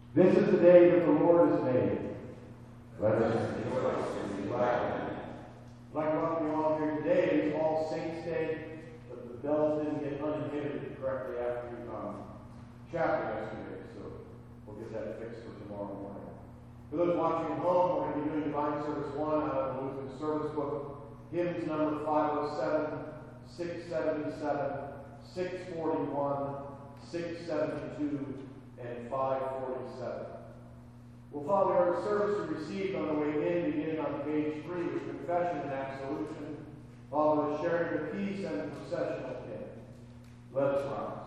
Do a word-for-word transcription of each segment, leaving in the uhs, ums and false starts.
This is the day that the Lord has made. Let us rejoice and be glad in it. I'd like to welcome you all here today. It is All Saints' Day, but the bells didn't get uninhibited correctly after um, chapel yesterday, so we'll get that fixed for tomorrow morning. For those watching at home, we're going to be doing Divine Service one out of the Lutheran Service Book, hymns number five oh seven, six seventy-seven, six forty-one, six seventy-two, and five forty-seven. We'll follow our service we received on the way in, beginning on page three with confession and absolution, followed with sharing the peace and the processional hymn. Let us rise.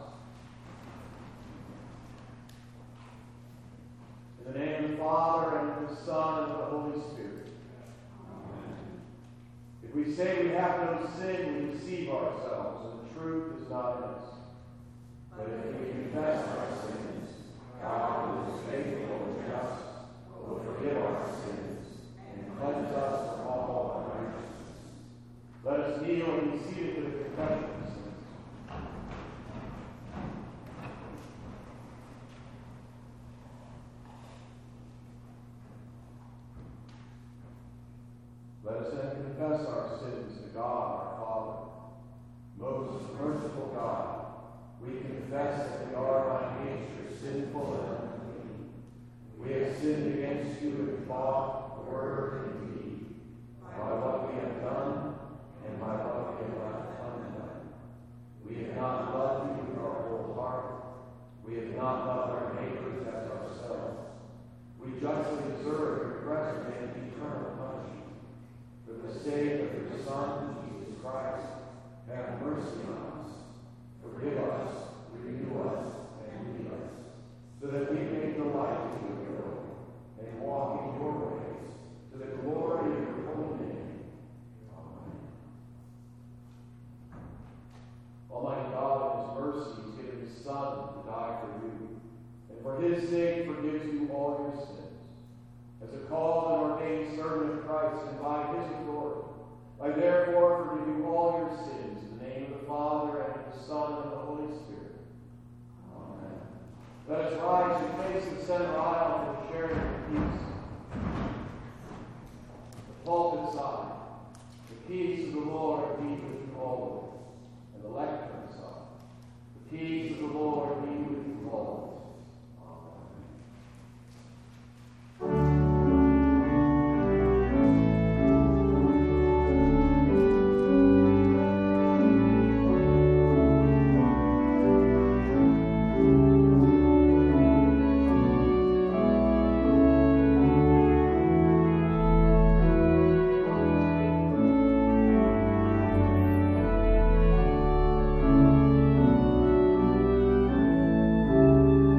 In the name of the Father, and of the Son, and of the Holy Spirit. Amen. If we say we have no sin, we deceive ourselves, and the truth is not in us. But if we confess our sins, God is faithful and just, will forgive our sins, and cleanse us from all unrighteousness. Let us kneel and be seated for the confession of sins. Let us then confess our sins to God our Father. Most merciful God, we confess that we are by nature sinful and unclean. We have sinned against you in thought, word, and deed, by what we have done and by what we have left undone. We have not loved you with our whole heart. We have not loved our neighbors as ourselves. We justly deserve your present and eternal punishment. For the sake of your Son, Jesus Christ, have mercy on us. Forgive us, renew us, and lead us, so that we may delight in your will and walk in your ways, to the glory of your holy name. Amen. Almighty God, in his mercy, has given his Son to die for you, and for his sake forgives you all your sins. As a called and ordained servant of Christ, and by his authority, I therefore forgive you all your sins, in the name of the Father, and of the Son, and of the Holy Spirit. Amen. Let us rise and face the center aisle for the sharing of peace. The pulpit side. The peace of the Lord be with you always. And the lectern side. The peace of the Lord be with you always. Amen.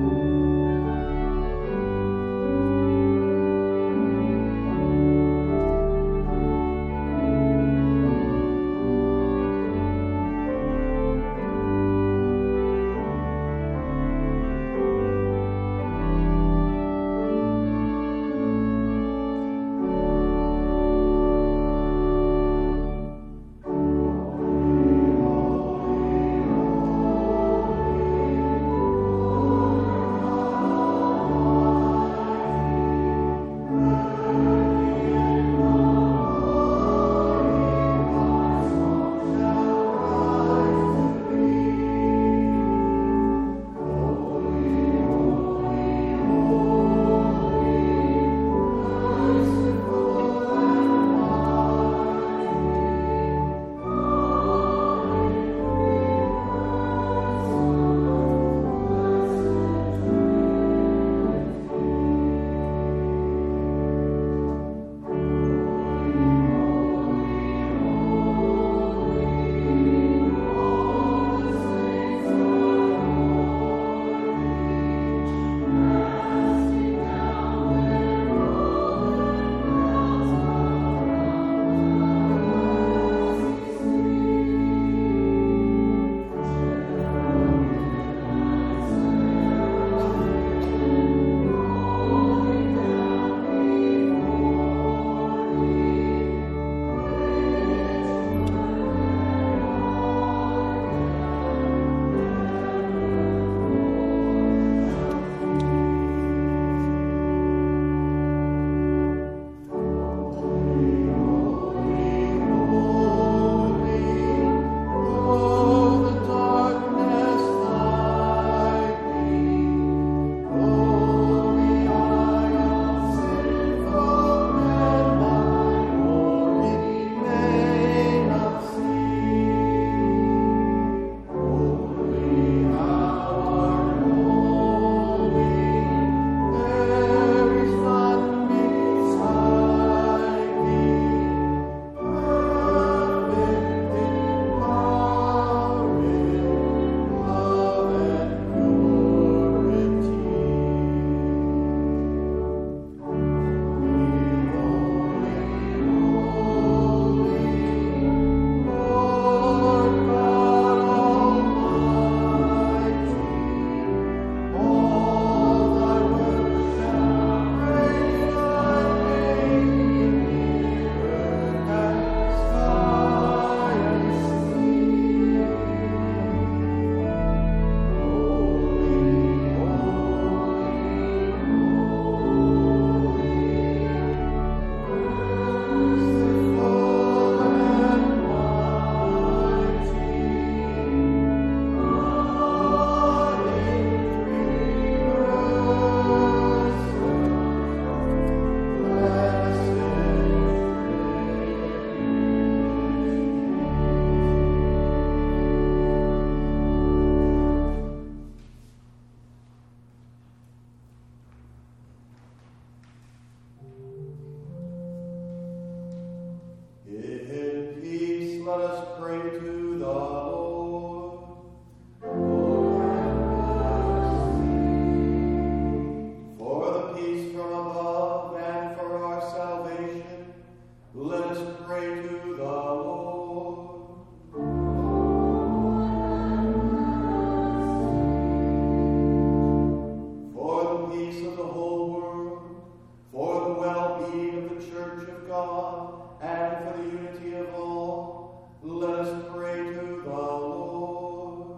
to the Lord. Lord, have mercy. For the peace from above and for our salvation, let us pray to the Lord. For the peace of the whole world, for the well-being of the Church of God, and for the unity of all, let us pray to the Lord.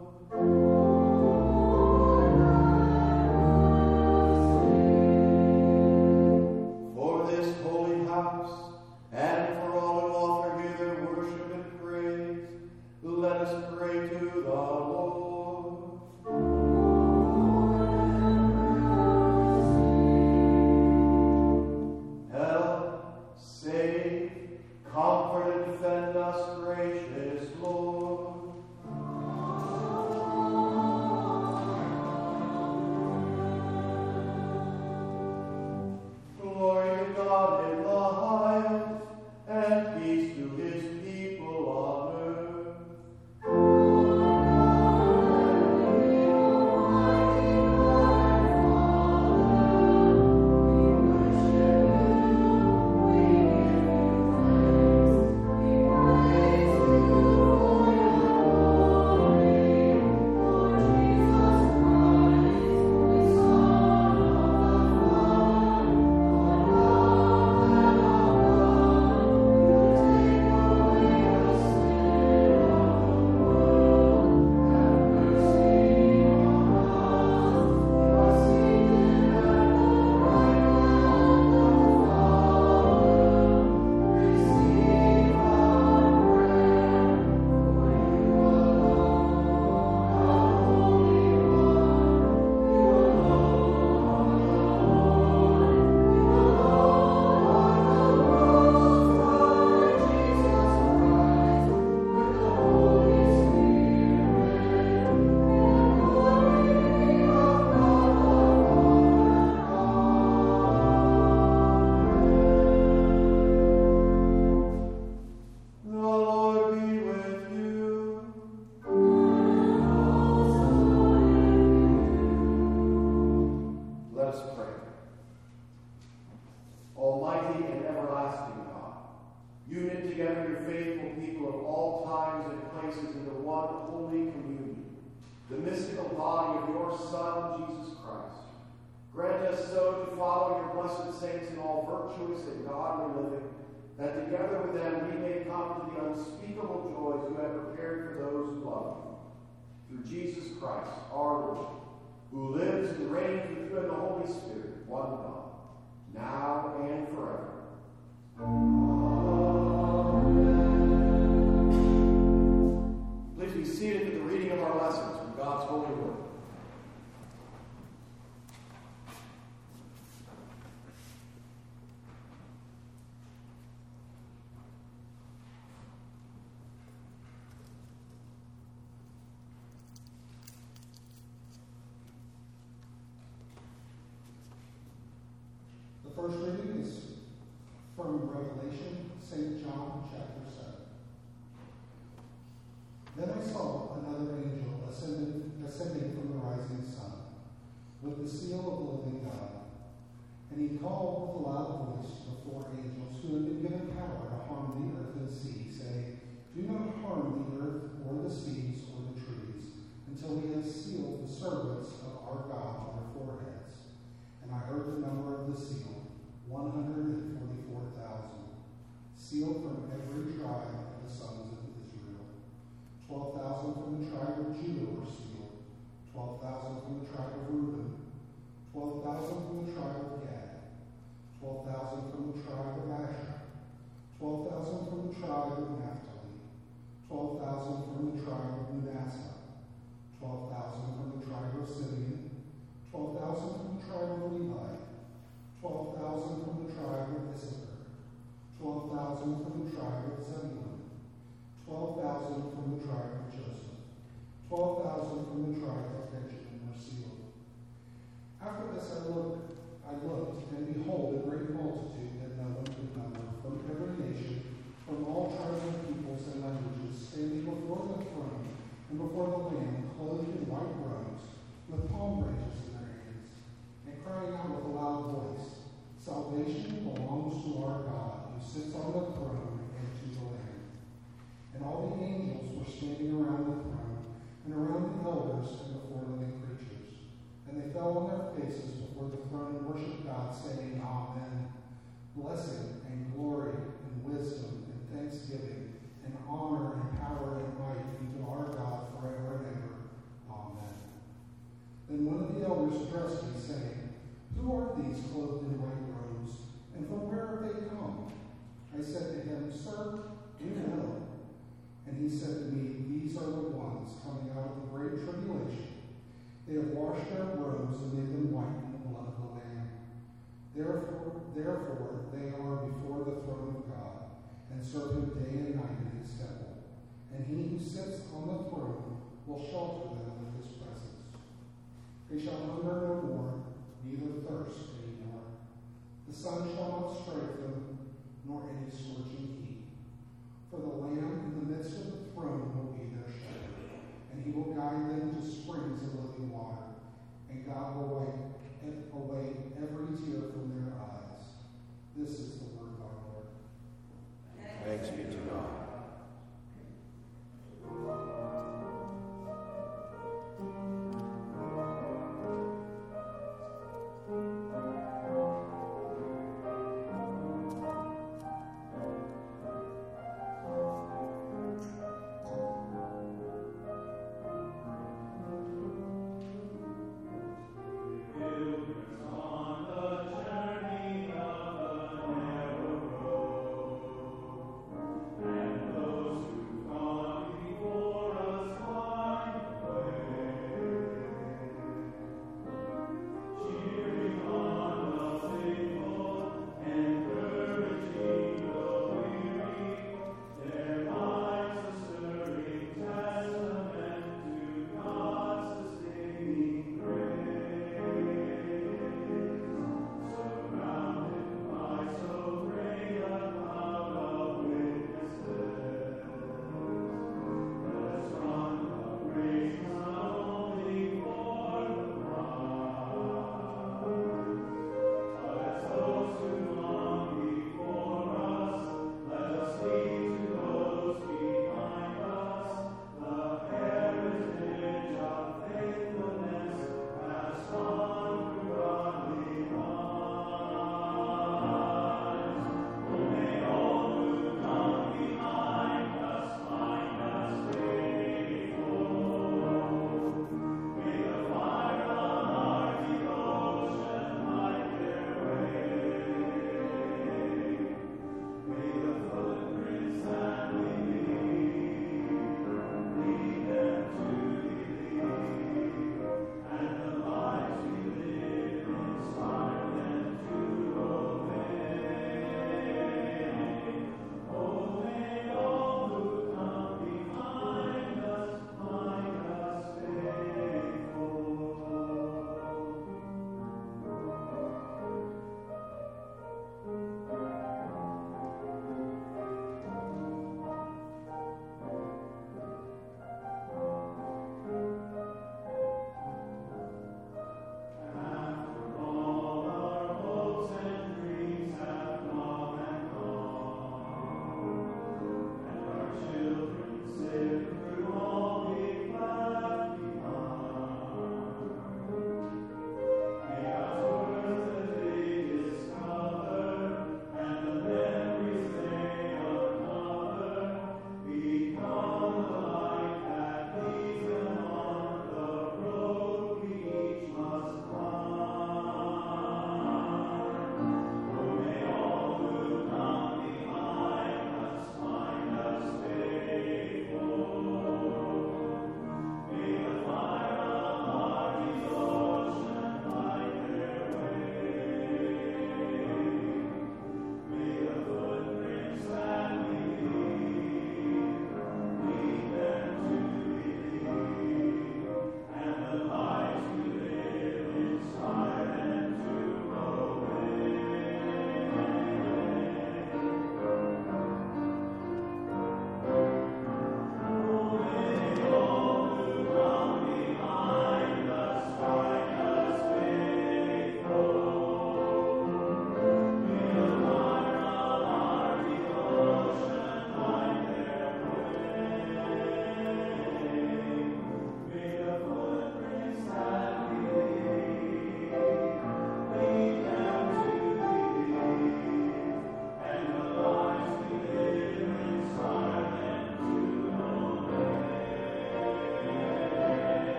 For this holy house, and for all who offer here their worship and praise, let us pray to the Lord. Help, save, comfort, and defend us, gracious Lord. Glory to God in the highest, and peace to his people on earth. The mystical body of your Son, Jesus Christ. Grant us so to follow your blessed saints in all virtuous and godly living, that together with them we may come to the unspeakable joys you have prepared for those who love you. Through Jesus Christ, our Lord, who lives and reigns with you in the Holy Spirit, one God, now and forever. Amen. Please be seated for the reading of our lessons from God's holy word. The first reading is from Revelation, Saint John, chapter seven. Then I saw another angel ascending, ascending from the rising sun, with the seal of the living God. And he called with a loud voice to the four angels who had been given power to harm the earth and sea, saying, Do not harm the earth or the seas or the trees, until we have sealed the servants of our God on their foreheads. And I heard the number of the seal, one hundred forty-four thousand, sealed from every tribe of the sons of Israel. twelve thousand from the tribe of Judah were sealed, twelve thousand from the tribe of Reuben, twelve thousand from the tribe of Gad, twelve thousand from the tribe of Asher, twelve thousand from the tribe of Naphtali, twelve thousand from the tribe of Manasseh, twelve thousand from the tribe of Simeon, twelve thousand from the tribe of Levi, twelve thousand from the tribe of Issachar, twelve thousand from the tribe of Zebulun, twelve thousand from the tribe of Joseph, twelve thousand from the tribe of Benjamin were sealed. After this I looked, I looked, and behold, a great multitude that no one could number, from every nation, from all tribes and peoples and languages, standing before ones coming out of the great tribulation. They have washed their robes and made them white in the blood of the Lamb. Therefore, therefore they are before the throne of God, and serve him day and night in his temple. And he who sits on the throne will shelter them with his presence. They shall hunger no more, neither thirst any more. The sun shall not strike them, nor any scorching heat. For the Lamb in the midst of the throne will be their shepherd, and he will guide them to springs of living water, and God will wipe away every tear from their eyes. This is the word of our Lord. Thanks be to God.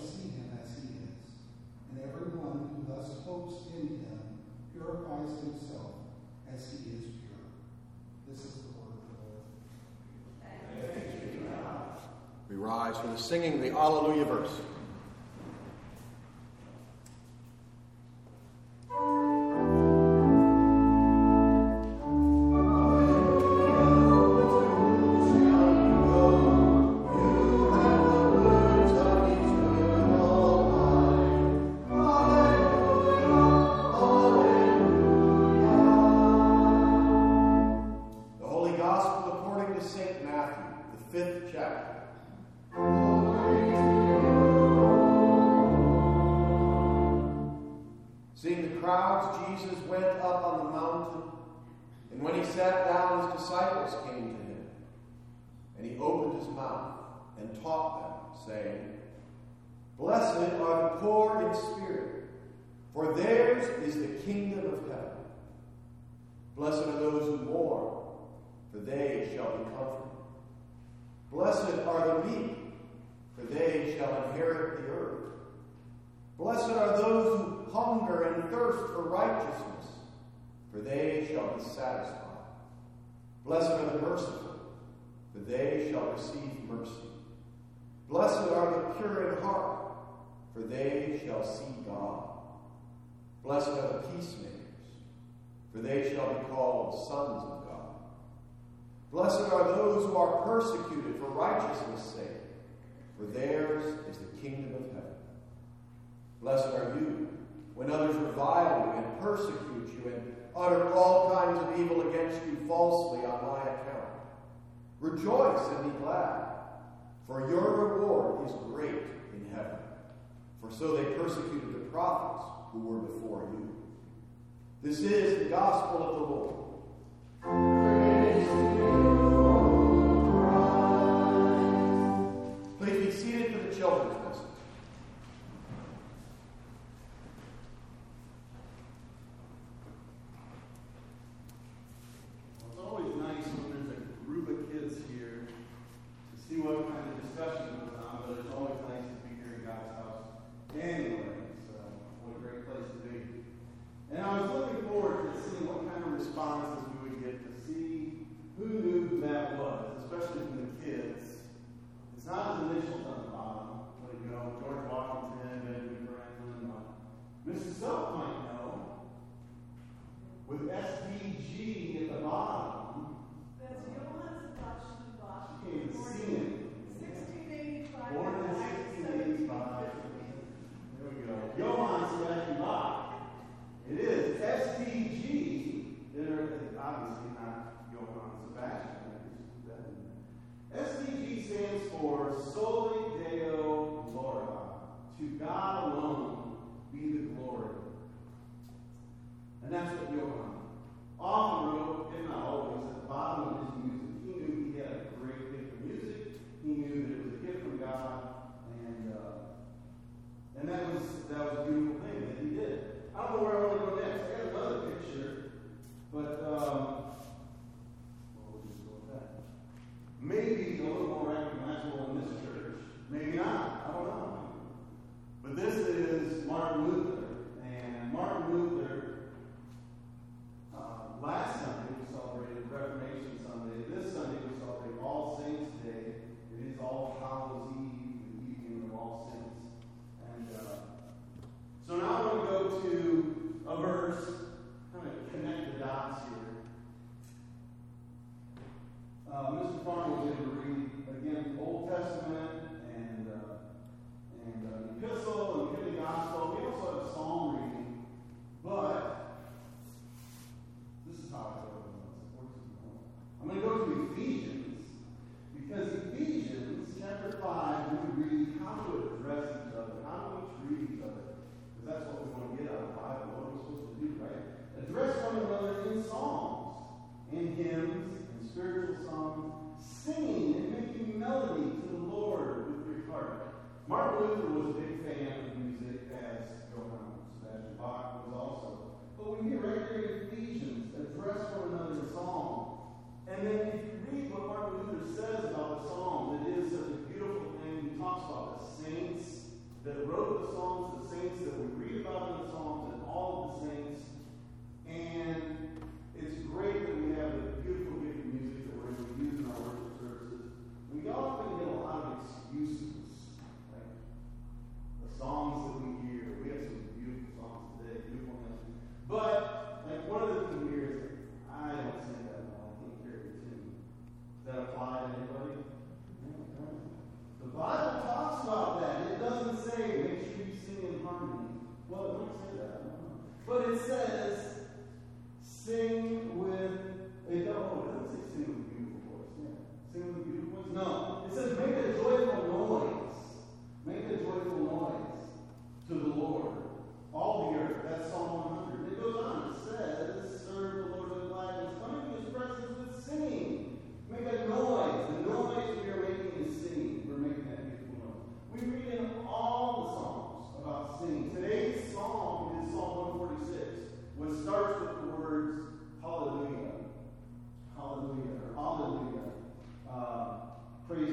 see him as he is, and everyone who thus hopes in him purifies himself as he is pure. This is the word of the Lord. Thanks be to God. We rise for the singing of the Alleluia verse. Saying, "Blessed are the poor in spirit, for theirs is the kingdom of heaven. Blessed are those who mourn, for they shall be comforted. Blessed are the meek, for they shall inherit the earth. Blessed are those who hunger and thirst for righteousness, for they shall be satisfied. Blessed are the merciful, for they shall receive mercy. Blessed are the pure in heart, for they shall see God. Blessed are the peacemakers, for they shall be called sons of God. Blessed are those who are persecuted for righteousness' sake, for theirs is the kingdom of heaven. Blessed are you when others revile you and persecute you and utter all kinds of evil against you falsely on my account. Rejoice and be glad, for your reward is great in heaven. For so they persecuted the prophets who were before you. This is the gospel of the Lord. Praise to you, Lord Christ. Please be seated for the children's message. Well, it's always nice when there's a group of kids here to see what kind of discussion goes on, but it's always nice to be here in God's house anyway. So, what a great place to be. And I was looking forward to seeing what kind of responses we would get to see who knew who that was, especially from the kids. It's not his initials on the bottom, but you know, George Washington, Benjamin Franklin. Uh, Missus Self might know, with S D G at the bottom. That's Johann Sebastian Bach. She can't even see it. sixteen eighty-five. Born in sixteen eighty-five. There we go. Johann Sebastian Bach. It is S D G. They're obviously not Johann Sebastian. S D G stands for Soli Deo Gloria. To God alone be the glory. And that's what Johann often wrote, if not always, at the bottom of his music. He knew he had a great gift of music. He knew that it was a gift from God, and uh, and that was that was a beautiful thing that he did. I don't know where I want to go next. I got another picture, but um, well, we'll just go with that. Maybe a little more recognizable in this church. Maybe not. I don't know. But this is Martin Luther, and Martin Luther. Uh, last Sunday we celebrated Reformation Sunday. This Sunday we celebrate All Saints Day. It is All Hallows Eve, the evening of All Saints. And uh, so now I want to go to a verse, kind of connect the dots here. Uh, Mister Farmer was able to read again the Old Testament and uh, and uh, the Epistle and the Gospel. We also have a Psalm reading, but this is how I go. I'm going to go to Ephesians, because Ephesians chapter five, we read how to address each other, how do we treat each other, because that's what we want to get out of the Bible, what we're supposed to do, right? Address one another in songs, in hymns, in spiritual songs, singing and making melody to the Lord with your heart. Martin Luther was a big fan of music, as Johann Sebastian Bach was also. But we get right there in Ephesians, address one another in song. And then if you read what Martin Luther says about the Psalms, it is such a beautiful thing. He talks about the saints that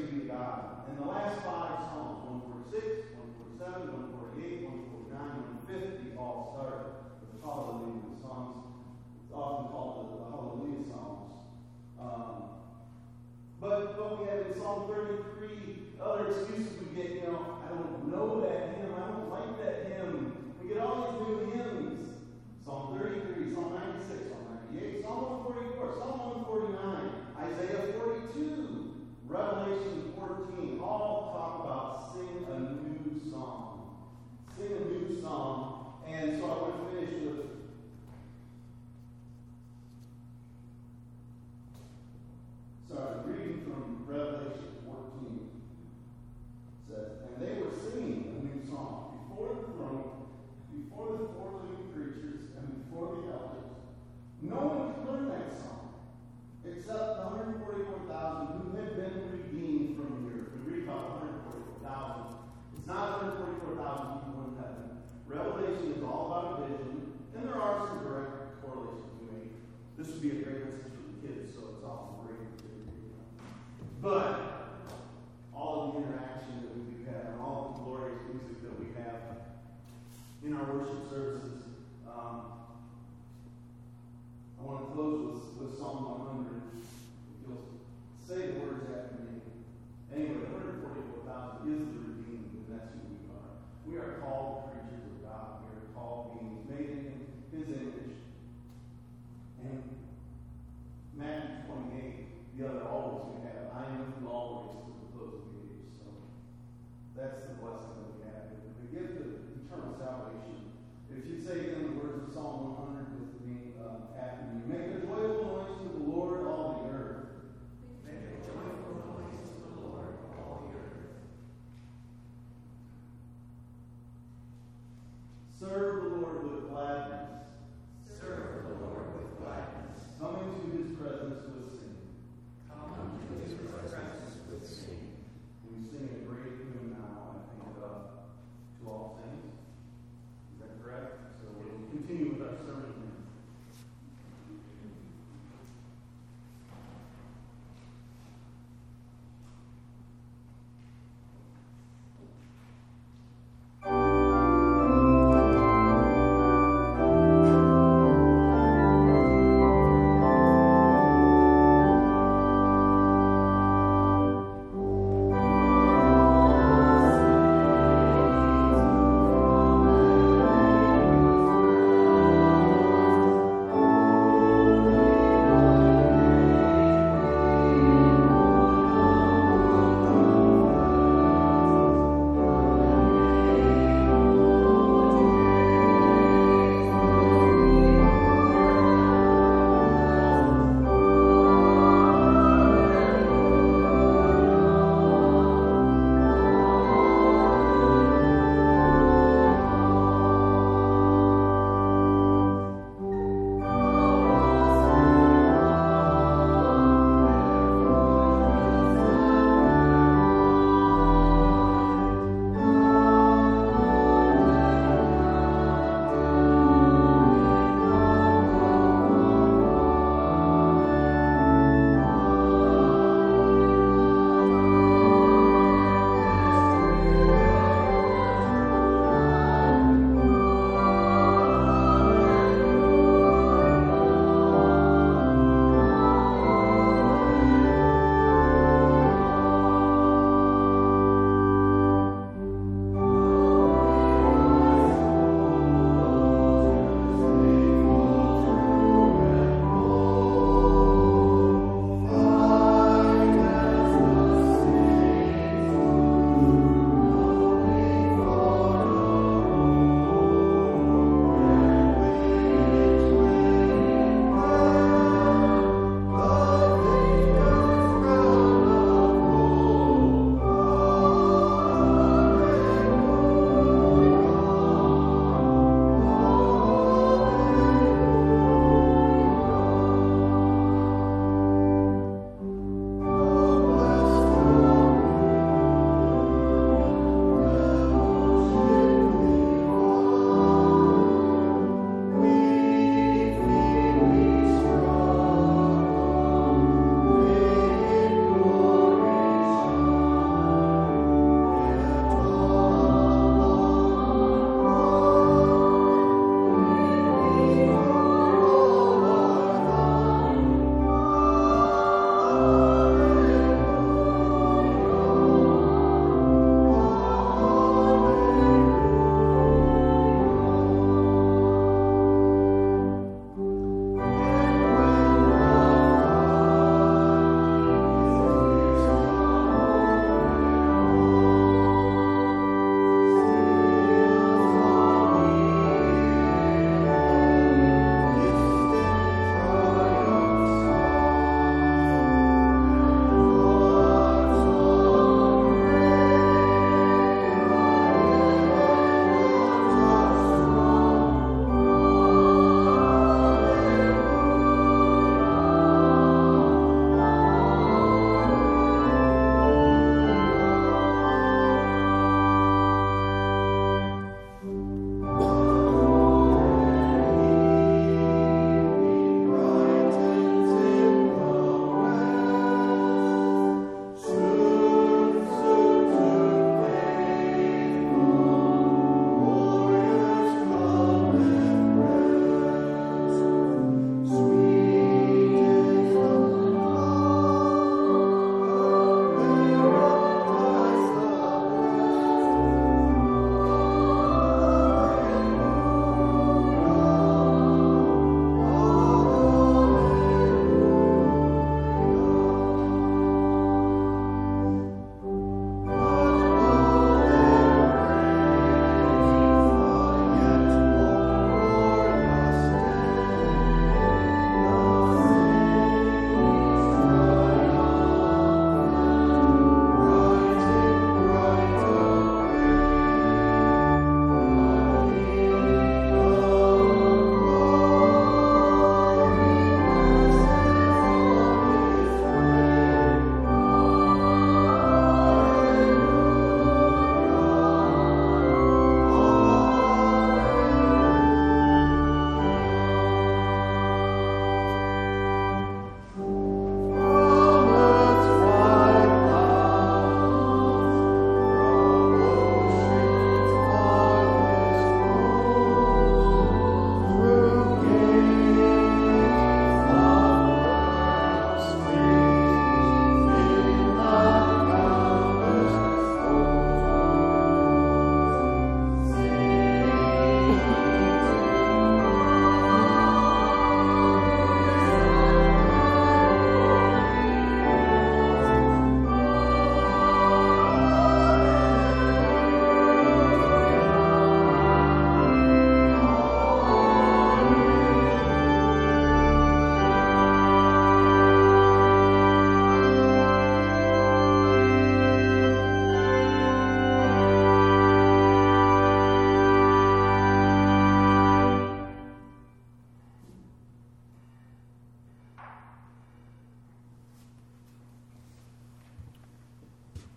be to God. And the last five Psalms, one forty-six, one forty-seven, one forty-eight, one forty-nine, one fifty, all start with hallelujah songs. It's often called the, the hallelujah Psalms. Um, but, but we have in Psalm thirty-three other excuses we get, you know, I don't know that hymn, I don't like that hymn. We get all these new hymns. Psalm thirty-three, Psalm ninety-six, Psalm ninety-eight, Psalm one forty-four, Psalm one forty-nine, Isaiah forty-two, Revelation fourteen, all talk about sing a new song. Sing a new song. And so I want to finish with sorry, reading from Revelation fourteen. It says, and they were singing a new song before the throne, before the four living creatures, and before the elders. No one could learn that song except the one hundred forty-four thousand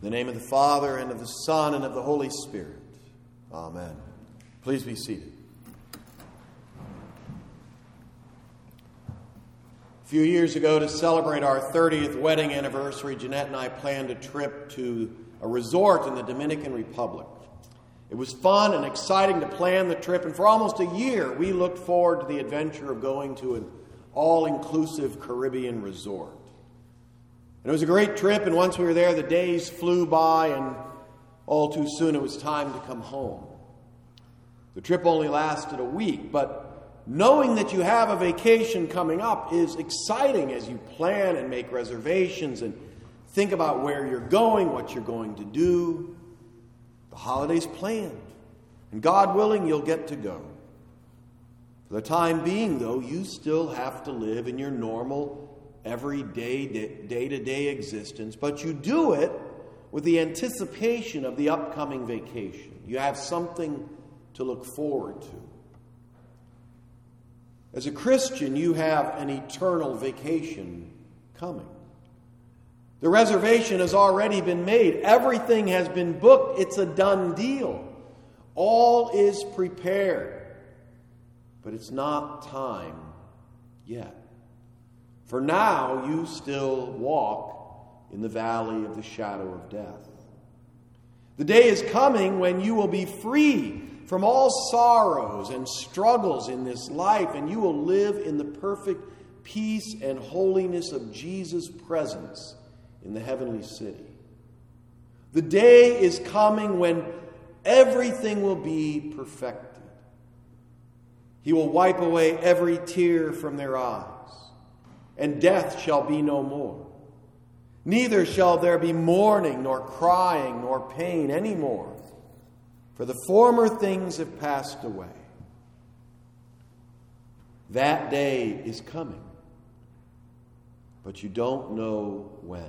In the name of the Father, and of the Son, and of the Holy Spirit. Amen. Please be seated. A few years ago, to celebrate our thirtieth wedding anniversary, Jeanette and I planned a trip to a resort in the Dominican Republic. It was fun and exciting to plan the trip, and for almost a year, we looked forward to the adventure of going to an all-inclusive Caribbean resort. And it was a great trip, and once we were there, the days flew by, and all too soon it was time to come home. The trip only lasted a week, but knowing that you have a vacation coming up is exciting as you plan and make reservations and think about where you're going, what you're going to do. The holiday's planned, and God willing, you'll get to go. For the time being, though, you still have to live in your normal everyday, day-to-day existence, but you do it with the anticipation of the upcoming vacation. You have something to look forward to. As a Christian, you have an eternal vacation coming. The reservation has already been made. Everything has been booked. It's a done deal. All is prepared. But it's not time yet. For now, you still walk in the valley of the shadow of death. The day is coming when you will be free from all sorrows and struggles in this life, and you will live in the perfect peace and holiness of Jesus' presence in the heavenly city. The day is coming when everything will be perfected. He will wipe away every tear from their eyes, and death shall be no more. Neither shall there be mourning, nor crying, nor pain any more, for the former things have passed away. That day is coming, but you don't know when.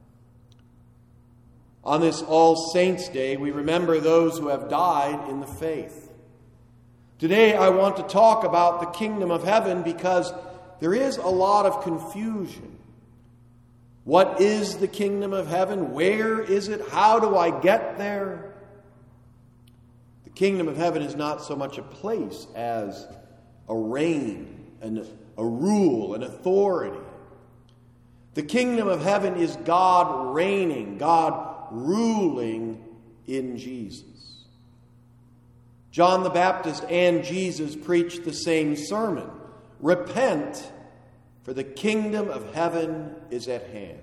On this All Saints' Day, we remember those who have died in the faith. Today, I want to talk about the kingdom of heaven because there is a lot of confusion. What is the kingdom of heaven? Where is it? How do I get there? The kingdom of heaven is not so much a place as a reign, an, a rule, an authority. The kingdom of heaven is God reigning, God ruling in Jesus. John the Baptist and Jesus preached the same sermon. Repent, for the kingdom of heaven is at hand.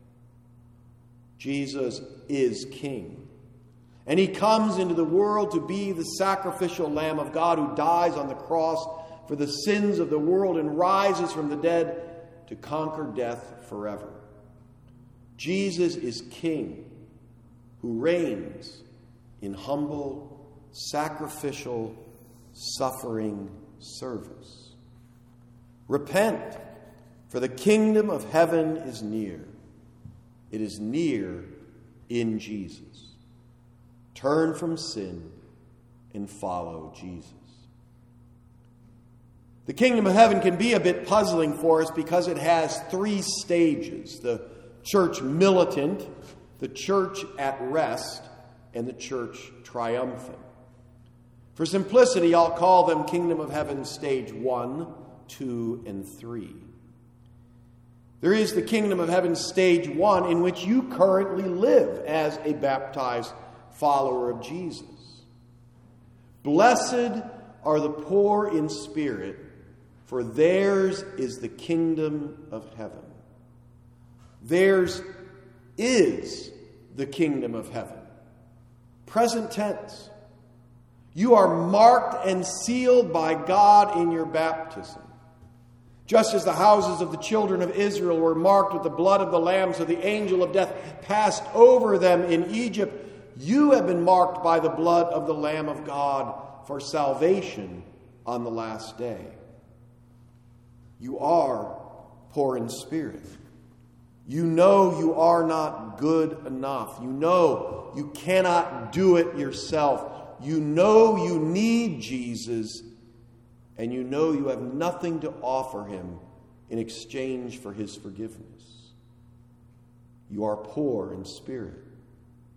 Jesus is king. And he comes into the world to be the sacrificial Lamb of God who dies on the cross for the sins of the world and rises from the dead to conquer death forever. Jesus is king who reigns in humble, sacrificial, suffering service. Repent, for the kingdom of heaven is near. It is near in Jesus. Turn from sin and follow Jesus. The kingdom of heaven can be a bit puzzling for us because it has three stages: the church militant, the church at rest, and the church triumphant. For simplicity, I'll call them kingdom of heaven stage one, two, and three. There is the kingdom of heaven stage one, in which you currently live as a baptized follower of Jesus. Blessed are the poor in spirit, for theirs is the kingdom of heaven. Theirs is the kingdom of heaven. Present tense. You are marked and sealed by God in your baptism. Just as the houses of the children of Israel were marked with the blood of the Lamb, so the angel of death passed over them in Egypt, you have been marked by the blood of the Lamb of God for salvation on the last day. You are poor in spirit. You know you are not good enough. You know you cannot do it yourself. You know you need Jesus, and you know you have nothing to offer him in exchange for his forgiveness. You are poor in spirit.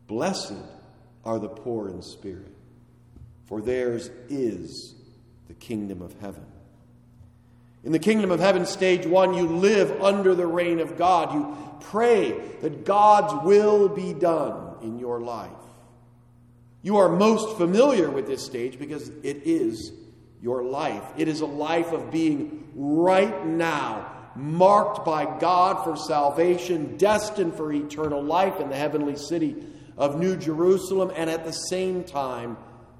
Blessed are the poor in spirit, for theirs is the kingdom of heaven. In the kingdom of heaven, stage one, you live under the reign of God. You pray that God's will be done in your life. You are most familiar with this stage because it is your life. It is a life of being right now marked by God for salvation, destined for eternal life in the heavenly city of New Jerusalem, and at the same time,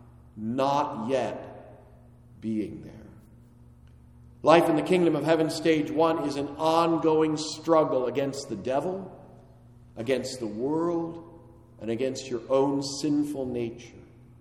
not yet being there. Life in the kingdom of heaven, stage one, is an ongoing struggle against the devil, against the world, and against your own sinful nature.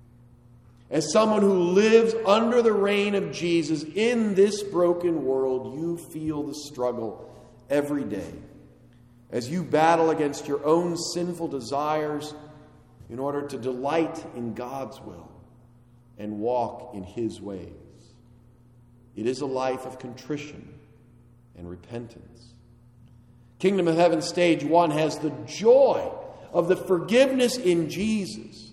As someone who lives under the reign of Jesus in this broken world, you feel the struggle every day as you battle against your own sinful desires in order to delight in God's will and walk in His ways. It is a life of contrition and repentance. Kingdom of Heaven stage one has the joy of the forgiveness in Jesus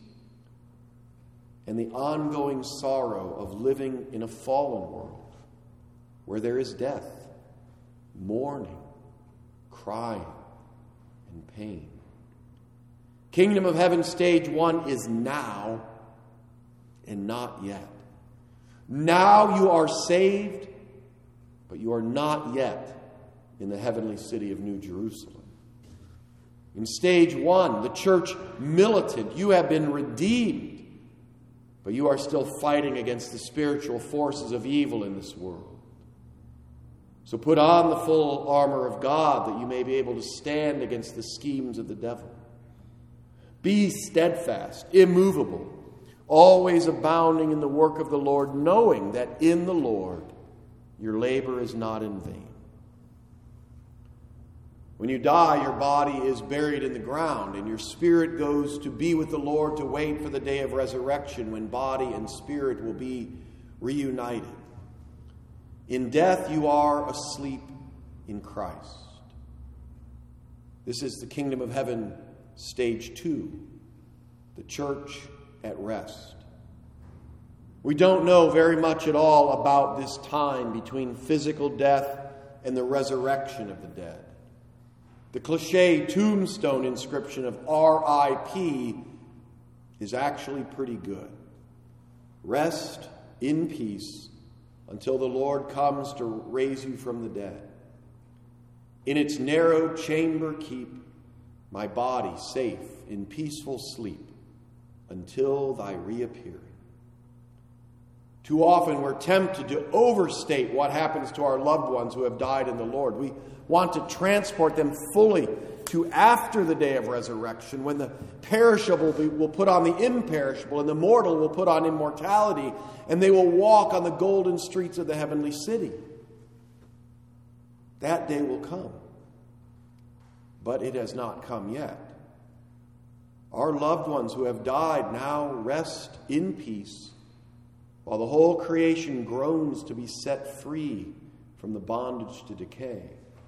and the ongoing sorrow of living in a fallen world where there is death, mourning, crying, and pain. Kingdom of Heaven stage one is now and not yet. Now you are saved, but you are not yet in the heavenly city of New Jerusalem. In stage one, the church militant, you have been redeemed, but you are still fighting against the spiritual forces of evil in this world. So put on the full armor of God that you may be able to stand against the schemes of the devil. Be steadfast, immovable, always abounding in the work of the Lord, knowing that in the Lord your labor is not in vain. When you die, your body is buried in the ground, and your spirit goes to be with the Lord to wait for the day of resurrection, when body and spirit will be reunited. In death, you are asleep in Christ. This is the kingdom of heaven, stage two, the church at rest. We don't know very much at all about this time between physical death and the resurrection of the dead. The cliche tombstone inscription of R I P is actually pretty good. Rest in peace until the Lord comes to raise you from the dead. In its narrow chamber keep my body safe in peaceful sleep until thy reappearing. Too often we're tempted to overstate what happens to our loved ones who have died in the Lord. We want to transport them fully to after the day of resurrection, when the perishable will put on the imperishable and the mortal will put on immortality, and they will walk on the golden streets of the heavenly city. That day will come, but it has not come yet. Our loved ones who have died now rest in peace, while the whole creation groans to be set free from the bondage to decay.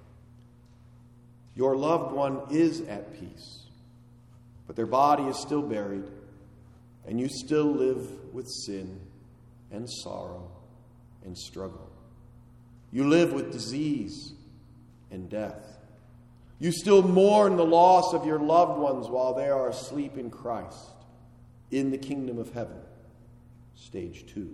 Your loved one is at peace, but their body is still buried, and you still live with sin and sorrow and struggle. You live with disease and death. You still mourn the loss of your loved ones while they are asleep in Christ, in the kingdom of heaven, stage two.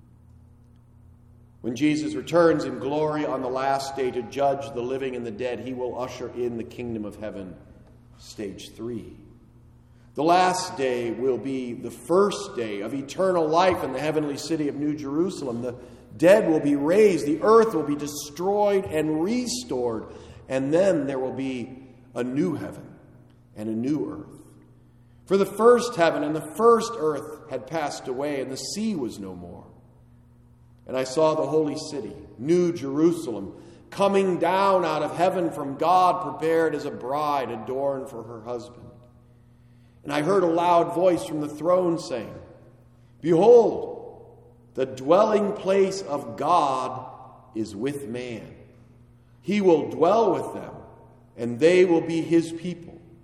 When Jesus returns in glory on the last day to judge the living and the dead, he will usher in the kingdom of heaven, stage three. The last day will be the first day of eternal life in the heavenly city of New Jerusalem. The dead will be raised, the earth will be destroyed and restored, and then there will be a new heaven and a new earth. For the first heaven and the first earth had passed away, and the sea was no more. And I saw the holy city, New Jerusalem, coming down out of heaven from God, prepared as a bride adorned for her husband. And I heard a loud voice from the throne saying, "Behold, the dwelling place of God is with man. He will dwell with them, and they will be his people.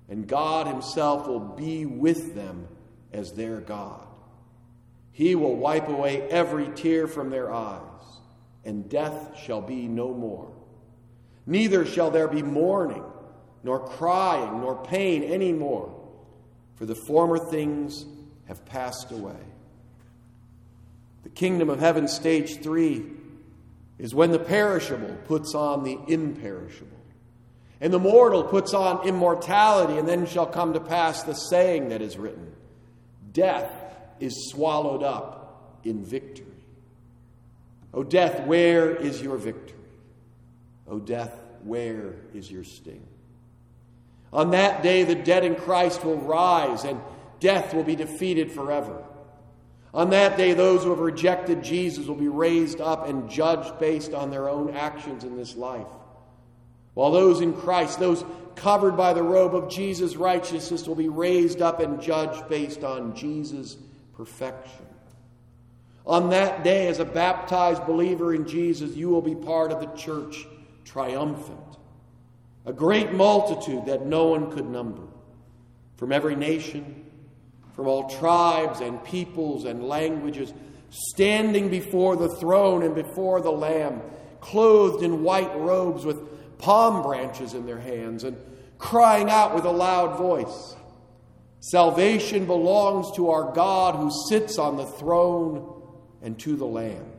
and God himself will be with them as their God. He will wipe away every tear from their eyes, and death shall be no more. Neither shall there be mourning, nor crying, nor pain any more, for the former things have passed away. The kingdom of heaven, stage three, is when the perishable puts on the imperishable, and the mortal puts on immortality, and then shall come to pass the saying that is written, death is swallowed up in victory. O death, where is your victory? O death, where is your sting? On that day, the dead in Christ will rise, and death will be defeated forever. On that day, those who have rejected Jesus will be raised up and judged based on their own actions in this life. While those in Christ, those covered by the robe of Jesus' righteousness, will be raised up and judged based on Jesus' perfection. On that day, as a baptized believer in Jesus, you will be part of the church, triumphant. A great multitude that no one could number, from every nation, from all tribes and peoples and languages, standing before the throne and before the Lamb, clothed in white robes with palm branches in their hands, and crying out with a loud voice, salvation belongs to our God who sits on the throne and to the Lamb.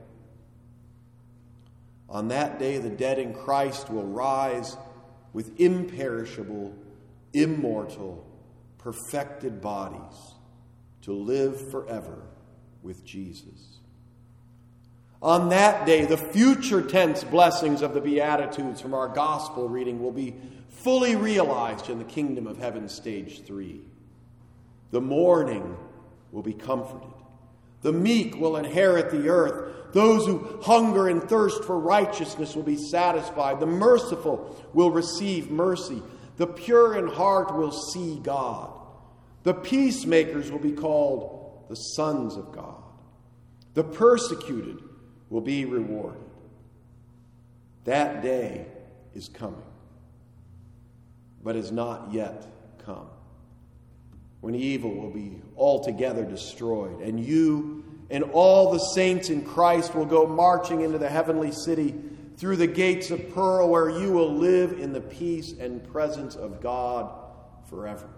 On that day, the dead in Christ will rise with imperishable, immortal, perfected bodies to live forever with Jesus. On that day, the future tense blessings of the Beatitudes from our gospel reading will be fully realized in the kingdom of heaven, stage three. The mourning will be comforted. The meek will inherit the earth. Those who hunger and thirst for righteousness will be satisfied. The merciful will receive mercy. The pure in heart will see God. The peacemakers will be called the sons of God. The persecuted will be rewarded. That day is coming, but is not yet come, when evil will be altogether destroyed, and you and all the saints in Christ will go marching into the heavenly city through the gates of pearl, where you will live in the peace and presence of God forever.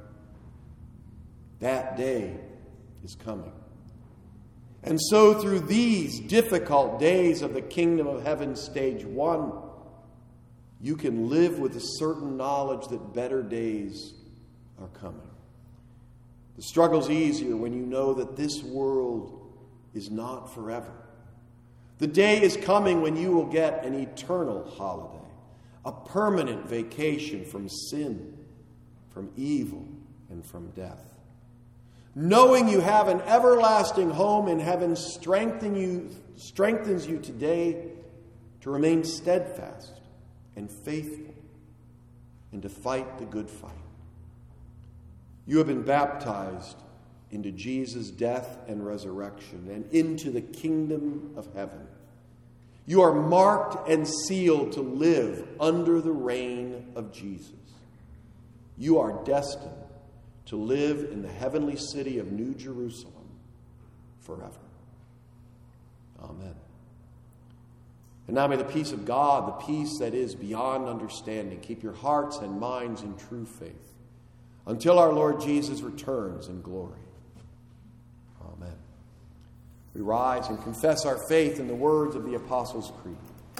That day is coming. And so through these difficult days of the kingdom of heaven, stage one, you can live with a certain knowledge that better days are coming. The struggle's easier when you know that this world is not forever. The day is coming when you will get an eternal holiday, a permanent vacation from sin, from evil, and from death. Knowing you have an everlasting home in heaven strengthens you, strengthens you today to remain steadfast and faithful and to fight the good fight. You have been baptized into Jesus' death and resurrection and into the kingdom of heaven. You are marked and sealed to live under the reign of Jesus. You are destined to live in the heavenly city of New Jerusalem forever. Amen. And now may the peace of God, the peace that is beyond understanding, keep your hearts and minds in true faith until our Lord Jesus returns in glory. Amen. We rise and confess our faith in the words of the Apostles' Creed.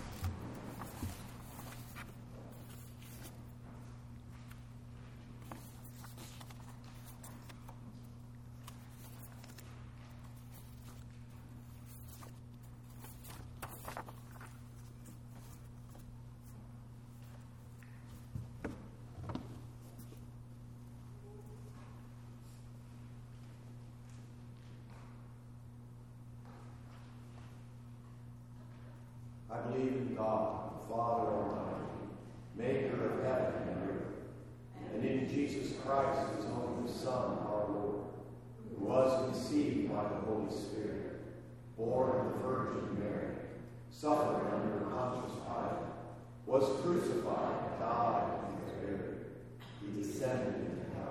I believe in God, the Father Almighty, maker of heaven and earth, and in Jesus Christ, his only Son, our Lord, who was conceived by the Holy Spirit, born of the Virgin Mary, suffered under Pontius Pilate, was crucified, died, and was buried. He descended into hell.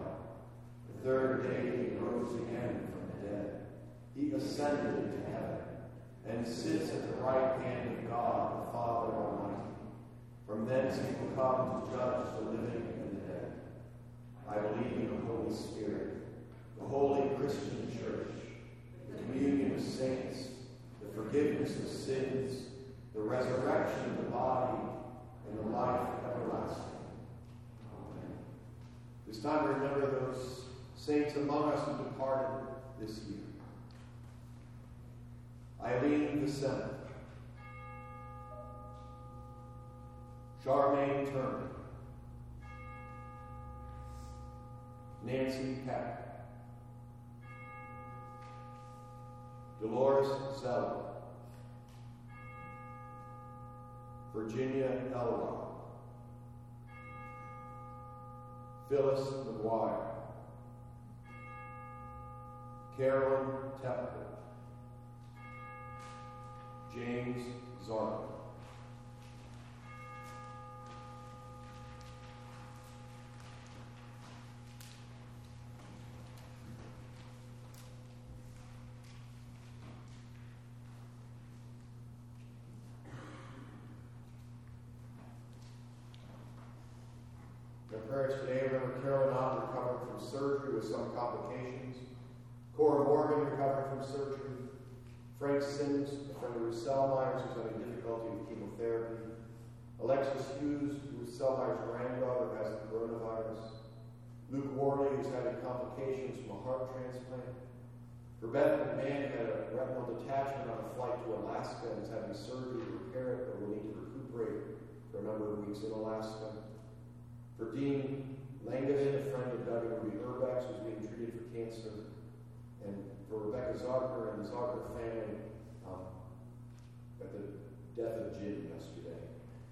third day he rose again from the dead. He ascended into heaven and sits at the right hand of God, the Father Almighty. From thence he will come to judge the living and the dead. I believe in the Holy Spirit, the holy Christian church, the communion of saints, the forgiveness of sins, the resurrection of the body, and the life everlasting. Amen. It's time to remember those saints among us who departed this year. Eileen Vicente, Charmaine Turner, Nancy Peck, Dolores Zeller, Virginia Elrod, Phyllis McGuire, Carolyn Tepper, James Zark. Our prayers today remember Carol Knott recovering from surgery with some complications, Cora Morgan recovering from surgery, Frank Sims, a friend of Ruth Selmeyer's who's having difficulty with chemotherapy, Alexis Hughes, Ruth Selmeyer's granddaughter, has the coronavirus, Luke Worley, who's having complications from a heart transplant, Rebecca McMahon had a retinal detachment on a flight to Alaska and is having surgery to repair it, but will need to recuperate for a number of weeks in Alaska. For Dean Langevin, a friend of Doug and Ruby Urbex, who's being treated for cancer. And for Rebecca Zarker and the Zarker family um, at the death of Jim yesterday.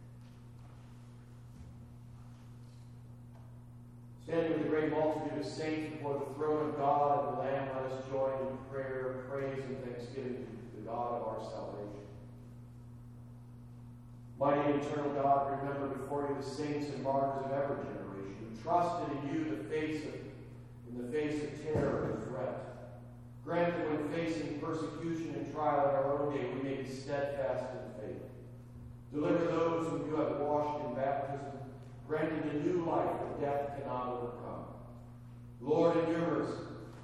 Standing with the great multitude of saints before the throne of God and the Lamb, let us join in prayer, praise, and thanksgiving to the God of our salvation. Mighty and eternal God, remember before you the saints and martyrs of every generation who trusted in you the face of, in the face of terror and threat. Grant that when facing persecution and trial in our own day, we may be steadfast in faith. Deliver those whom you have washed in baptism, granting a new life that death cannot overcome. Lord, in your mercy,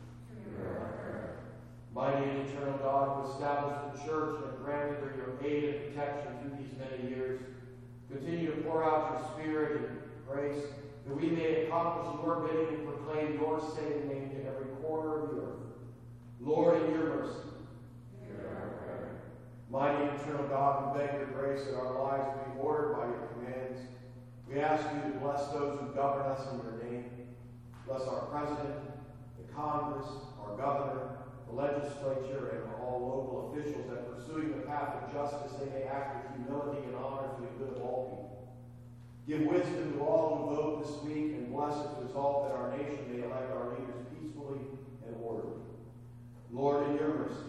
mighty and eternal God, who established the church and granted her your aid and protection through these many years, continue to pour out your Spirit and grace, that we may accomplish your bidding and proclaim your saving name to every corner of the earth. Lord, in your mercy. Mighty and eternal God, we beg your grace that our lives be ordered by your commands. We ask you to bless those who govern us in your name. Bless our president, the Congress, our governor, the legislature, and all local officials, that pursuing the path of justice they may act with humility and honor for the good of all people. Give wisdom to all who vote this week, and bless it to resolve that our nation may elect our leaders peacefully and orderly. Lord, in your mercy.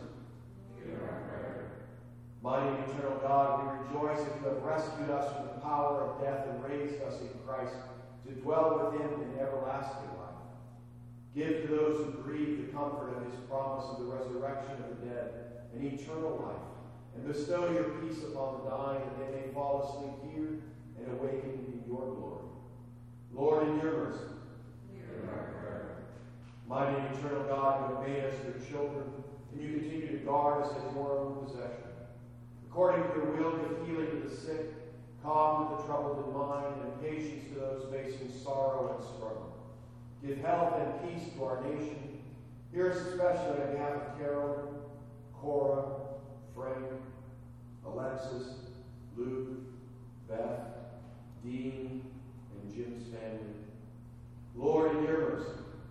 Mighty and eternal God, we rejoice that you have rescued us from the power of death and raised us in Christ to dwell with him in everlasting life. Give to those who grieve the comfort of his promise of the resurrection of the dead and eternal life, and bestow your peace upon the dying, that they may fall asleep here and awaken in your glory. Lord, in your mercy. Mighty and eternal God, you have made us your children, and you continue to guard us as your own possession. According to your will, give healing to the sick, calm to the troubled in mind, and patience to those facing sorrow and struggle. Give health and peace to our nation. Hear us especially on behalf of Carol, Cora, Frank, Alexis, Luke, Beth, Dean, and Jim's family. Lord, in your mercy.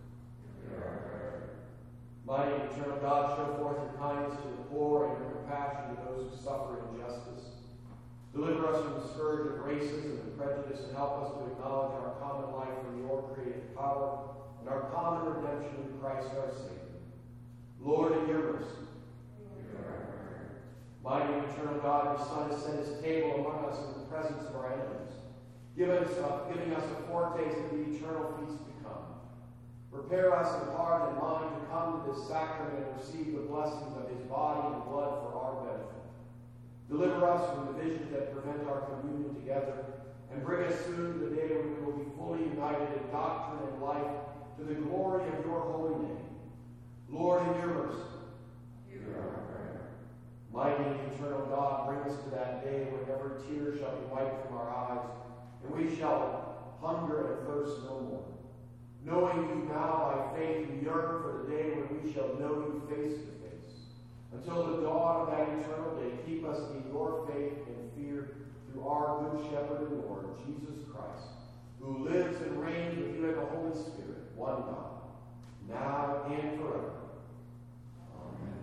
Mighty and eternal God, show forth your kindness to the poor and your compassion to those who suffer injustice. Deliver us from the scourge of racism and prejudice, and help us to acknowledge our common life from your creative power and our common redemption in Christ our Savior. Lord, in your mercy. Mighty and eternal God, your Son has set his table among us in the presence of our enemies, giving us, uh, giving us a foretaste of the eternal feast to come. Prepare us in heart and mind to come to this sacrament and receive the blessings of his body and blood for our benefit. Deliver us from the divisions that prevent our communion together, and bring us soon to the day when we will be fully united in doctrine and life to the glory of your holy name. Lord, in your mercy, hear our prayer. Mighty and eternal God, bring us to that day when every tear shall be wiped from our eyes, and we shall hunger and thirst no more. Knowing you now by faith, we yearn for the day when we shall know you face to face. Until the dawn of that eternal day, keep us in your faith and fear through our good shepherd and Lord, Jesus Christ, who lives and reigns with you in the Holy Spirit, one God, now and forever. Amen.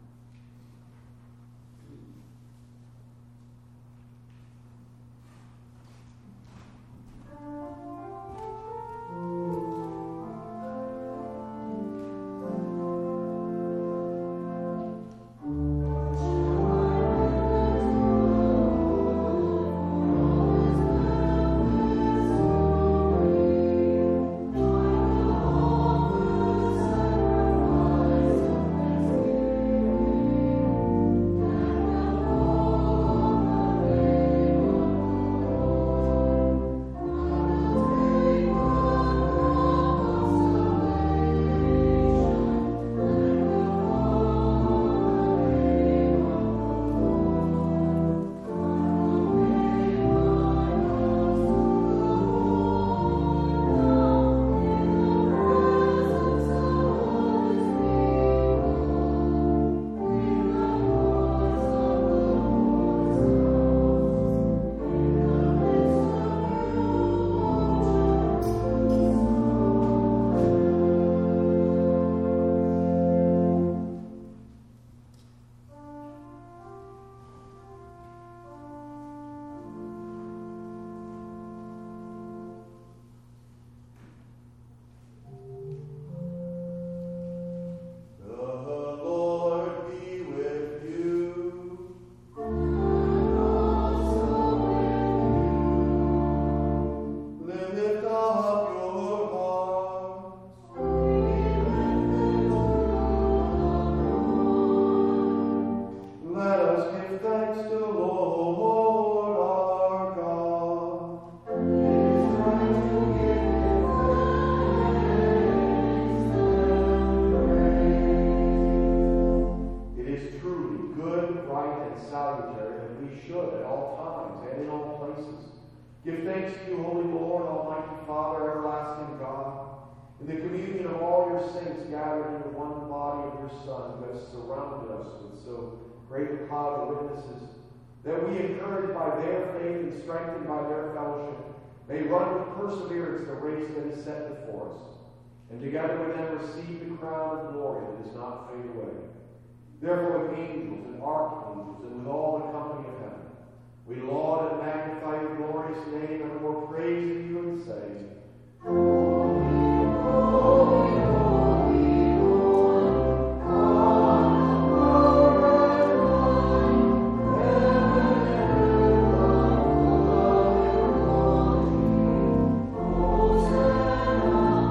Give thanks to you, Holy Lord, Almighty Father, everlasting God, in the communion of all your saints gathered into one body of your Son, who has surrounded us with so great a cloud of witnesses, that we, encouraged by their faith and strengthened by their fellowship, may run with perseverance the race that is set before us, and together with them receive the crown of glory that does not fade away. Therefore, with angels and archangels and with all the company of heaven, we laud and magnify your glorious name, and will praise you and say, Holy, holy, holy, Lord, God of power and might, heaven and earth are full of your glory. Hosanna,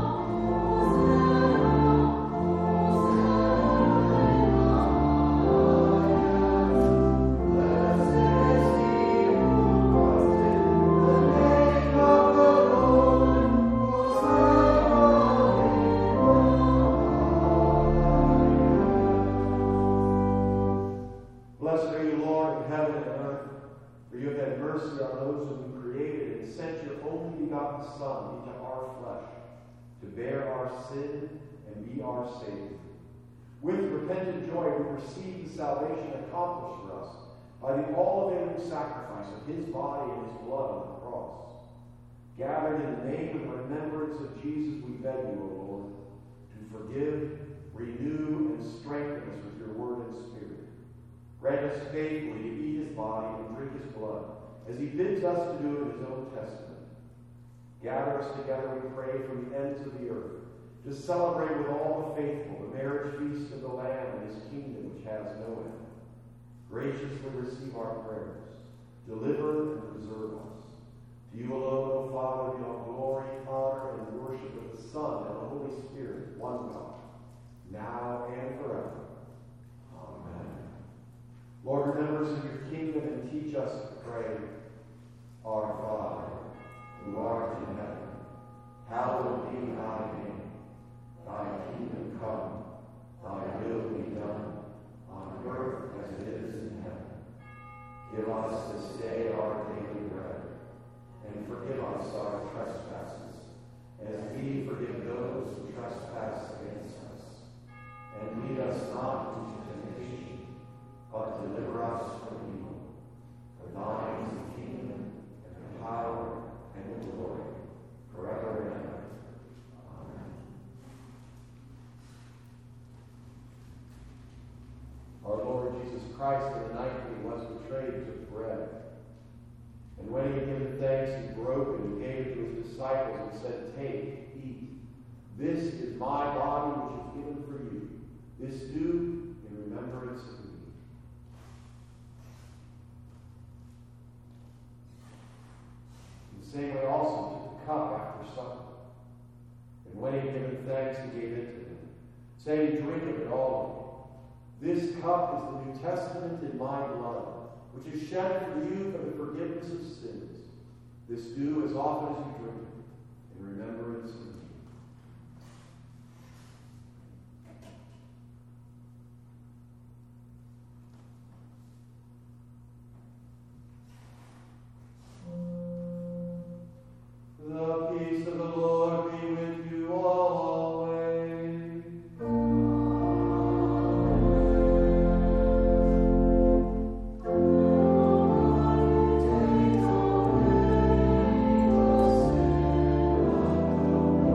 Son into our flesh, to bear our sin and be our Savior. With repentant joy, we receive the salvation accomplished for us by the all-availing sacrifice of his body and his blood on the cross. Gathered in the name and remembrance of Jesus, we beg you, O Lord, to forgive, renew, and strengthen us with your word and spirit. Grant us faithfully to eat his body and drink his blood, as he bids us to do in his own testament. Gather us together, we pray, from the ends of the earth, to celebrate with all the faithful the marriage feast of the Lamb and his kingdom which has no end. Graciously receive our prayers. Deliver and preserve us. To you alone, O Father, be all glory, honor, and worship of the Son and the Holy Spirit, pray. Our Father, who art in heaven, hallowed be thy name. Thy kingdom come, thy will be done, on earth as it is in heaven. Give us this day our daily bread, and forgive us our trespasses, as we forgive those who trespass against us. And lead us not into temptation, but deliver us from evil. For thine is the kingdom, and the power, and the glory, forever and ever. Amen. Our Lord Jesus Christ, in the night when he was betrayed, took bread. And when he had given thanks, he broke it and gave it to his disciples and said, "Take, eat. This is my body which is given for you. This do in remembrance of me." In the same way also he took the cup after supper. And when he had given thanks, he gave it to them, saying, "Drink of it, all of you. This cup is the New Testament in my blood, which is shed for you for the forgiveness of sins. This do as often as you drink it in remembrance of me." The peace of the Lord be with you all always. Take away the sin of the world.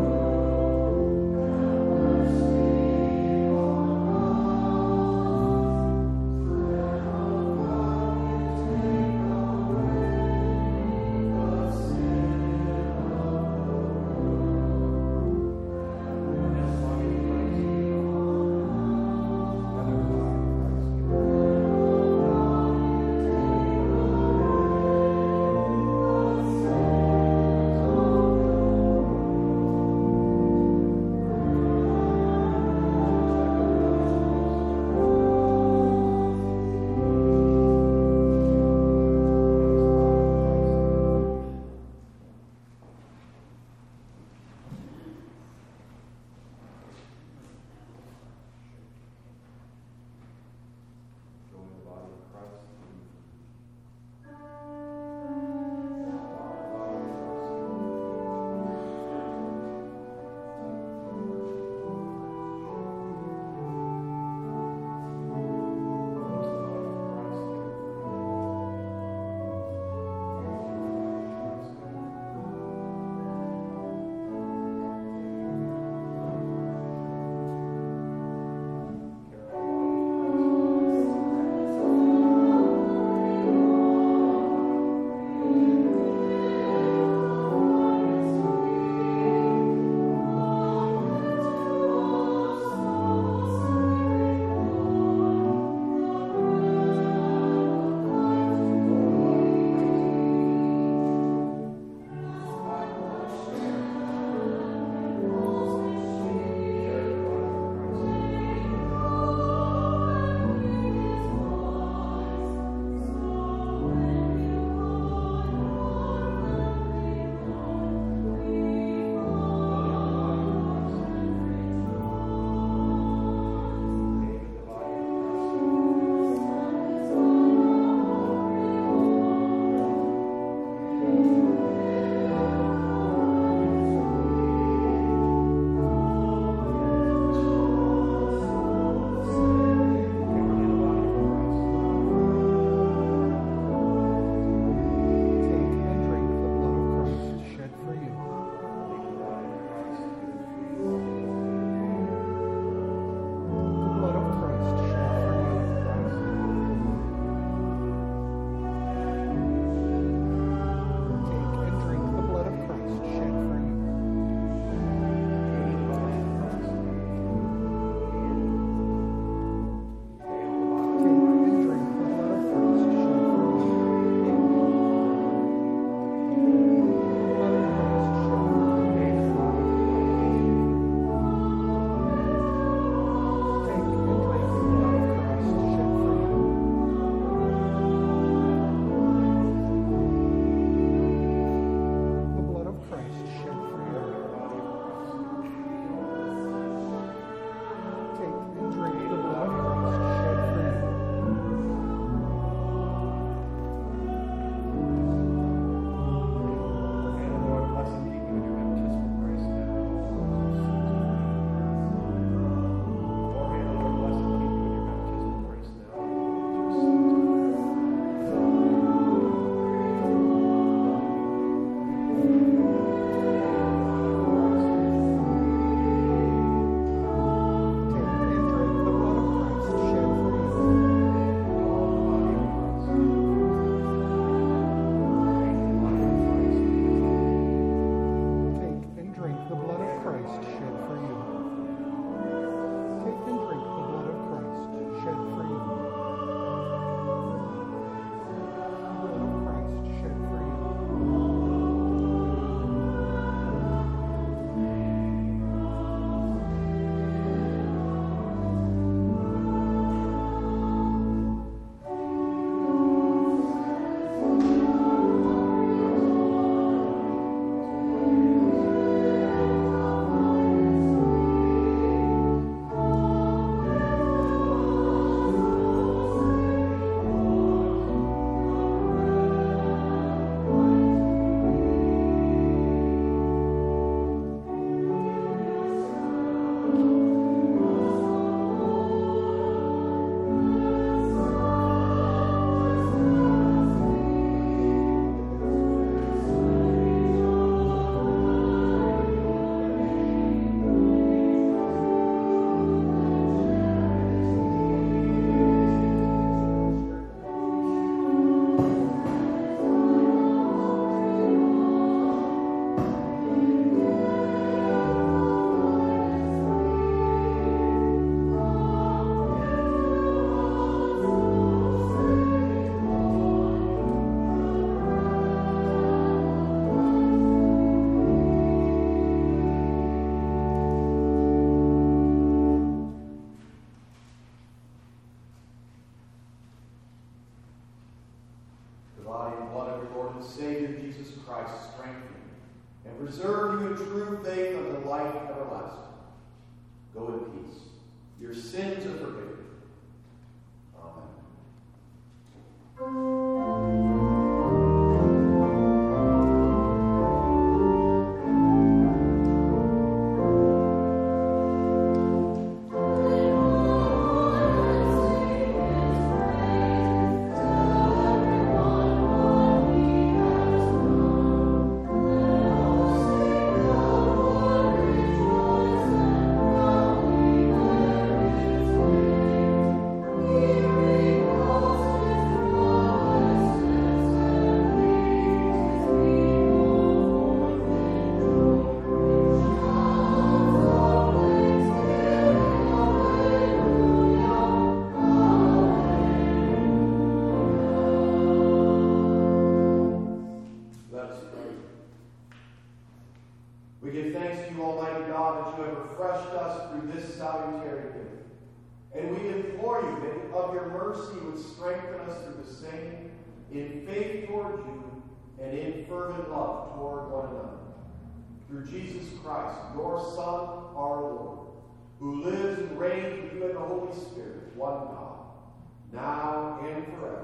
And we implore you that of your mercy would strengthen us through the same, in faith toward you and in fervent love toward one another. Through Jesus Christ, your Son, our Lord, who lives and reigns with you in the Holy Spirit, one God, now and forever.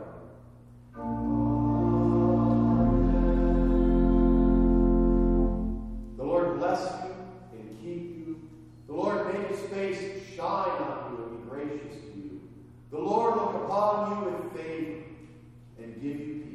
The Lord bless you and keep you. The Lord make his face shine on you and be gracious to you. The Lord look upon you with favor and give you peace.